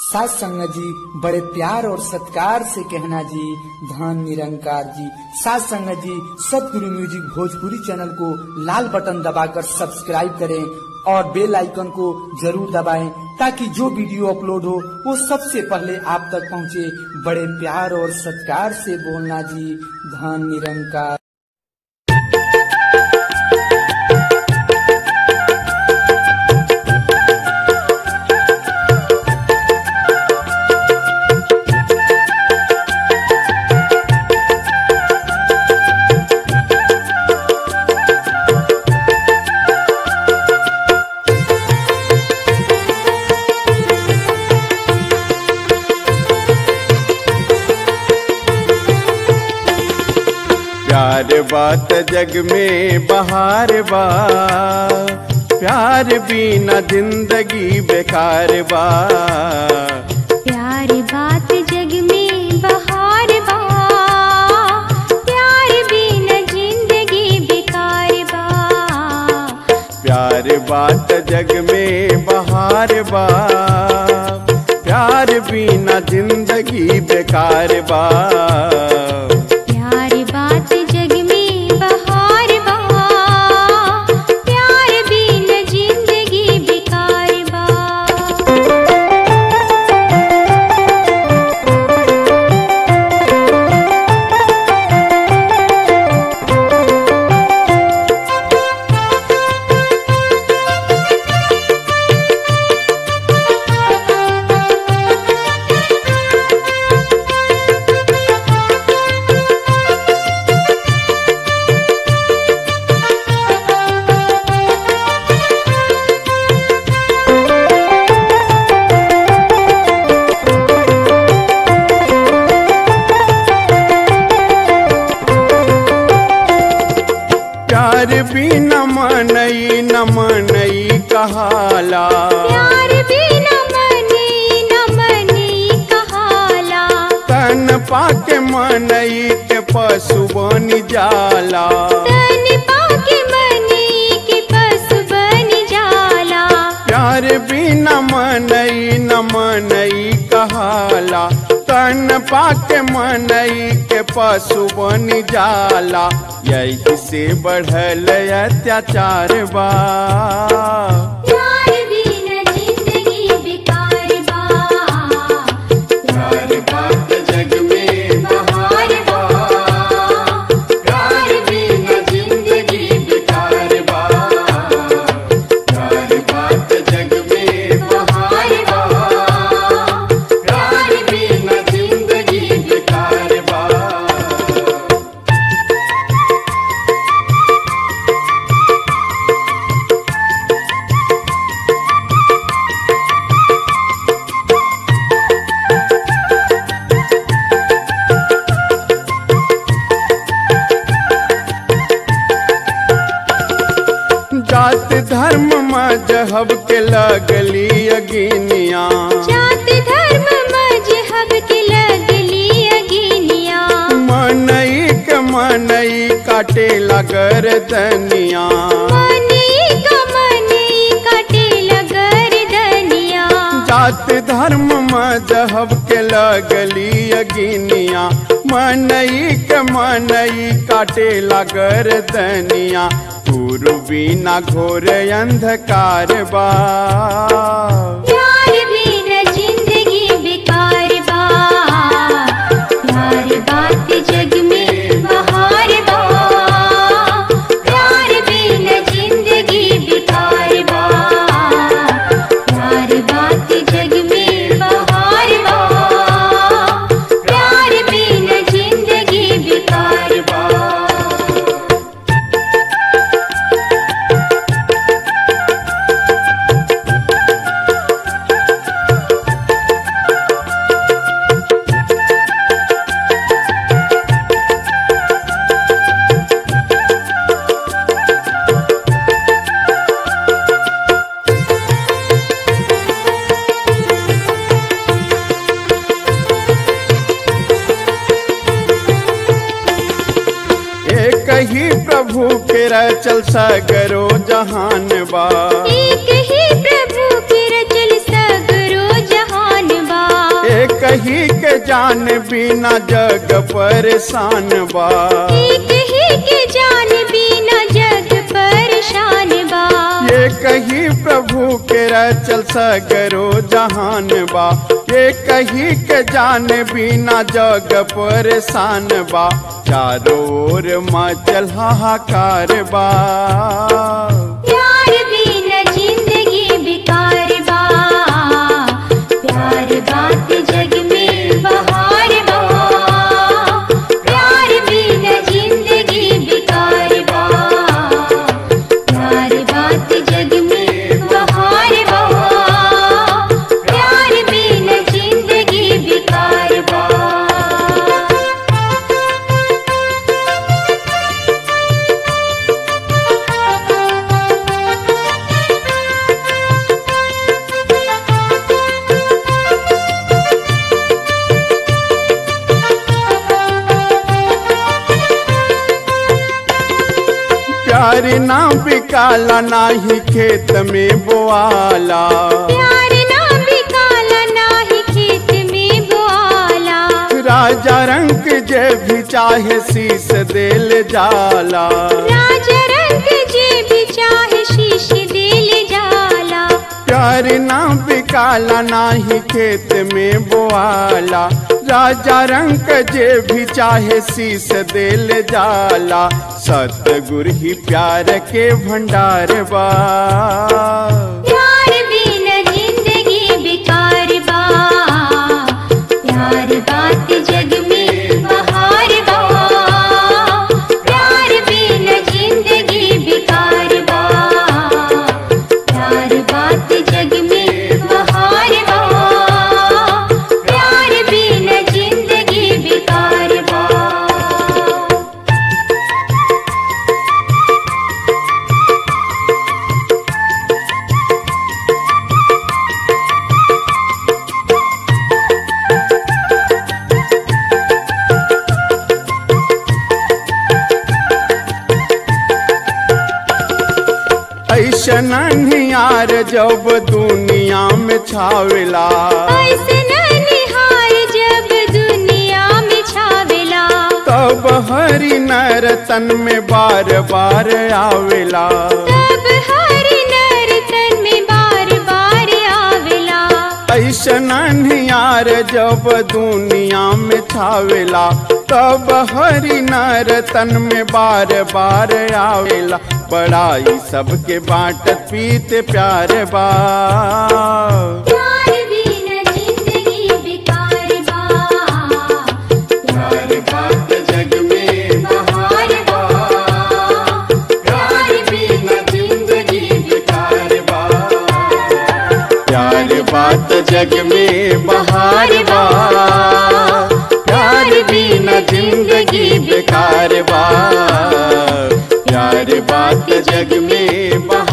सास संगत जी बड़े प्यार और सत्कार से कहना जी धन निरंकार जी। सास संगत जी सतगुरु म्यूजिक भोजपुरी चैनल को लाल बटन दबाकर सब्सक्राइब करें और बेल आइकन को जरूर दबाएं ताकि जो वीडियो अपलोड हो वो सबसे पहले आप तक पहुंचे। बड़े प्यार और सत्कार से बोलना जी धन निरंकार। प्यार बात जग में बहार बा, प्यार बिना जिंदगी बेकार बा। प्यार बात जग में बहार बा, प्यार बिना जिंदगी बेकार बा। प्यार बात जग में बहार बा, प्यार बिना जिंदगी बेकार बा। प्यार बिना मनई न मनई कहाला, प्यार बिना मनई न मनई कहाला। तन पाके मनई के पशु बन जाला, तन पाके मनई के पशु बन जाला। प्यार बिना मनई न मनई कहाला, तन पाके मनई के पशु बन जाला। यही से बढ़ल अत्याचार बा, प्यार बिना जिंदगी बेकार बा। प्यार बात जग में बहार बा, प्यार बिना जिंदगी बेकार बा। प्यार बात जग में बहार बा, प्यार बिना जिंदगी बेकार बा। जात धर्म मजहब के लगली अगिनिया, जात धर्म मजहब के लगली अगिनिया। मनई के मनई काटे लगर दनिया, मनई का मनई काटे लगर दनिया। जात धर्म मजहब के लगली अगिनिया, मनई के मनई काटे लगर दनिया। गुरु बिना घोर अंधकार बा, प्यार बिना जिंदगी बेकार बा। प्यार बात जग में बहार बा, प्यार बिना जिंदगी बेकार बा। प्यार बात जग में बहार बा, प्यार बिना जिंदगी बेकार बा। ही प्रभु के रचल सगरो जहान बा, एक ही प्रभु के रचल सगरो जहान बा। जान बिना जग परेशान बा। एक ही के जान बिना जग परेशान बा। ये कही प्रभु के रचल सगरो जहान बा। ये कही के जान बिना जग परेशान बा। चारों ओर मचल हाहाकार बा। प्यार बिना जिंदगी बेकार बा। प्यार बात जग में बहार बा। प्यार बिना जिंदगी बेकार बा। प्यार बात जग में बहार बा। प्यार बिना जिंदगी बेकार बा। प्यार ना बिकाला ना ही खेत में बोआला। प्यार ना बिकाला ना ही खेत में बोआला। राजा रंग जे भी चाहे शीश देल जाला। राजा रंग जे भी चाहे शीश देल जाला। प्यार ना बिकाला ना ही खेत में बोआला। राजा रंग जे भी चाहे शीश देल जाला। सतगुरु ही प्यार के भंडार बा। प्यार बिना जिंदगी बेकार बा। प्यार बात जग में बहार बा। प्यार बिना जिंदगी बेकार बा। प्यार बात जग में बहार बा। प्यार बिना जिंदगी बेकार बा। ऐसन निहार जब दुनिया में छावेला। ऐसन निहार जब दुनिया में छावेला। तब हरि नर तन में बार बार आवेला। तब हरि नर तन में बार बार आवेला। ऐसन निहार जब दुनिया में छावेला। तब हरि नर तन में बार बार आवेला। बड़ाई सबके बाटत पीत प्यार बा। प्यार बिना जिंदगी बेकार बा। प्यार बात जग में बहार बा। प्यार बिना जिंदगी बेकार बा। प्यार बात जग में बहार बा। प्यार बिना जिंदगी बेकार बा। प्यार बात जग में बहार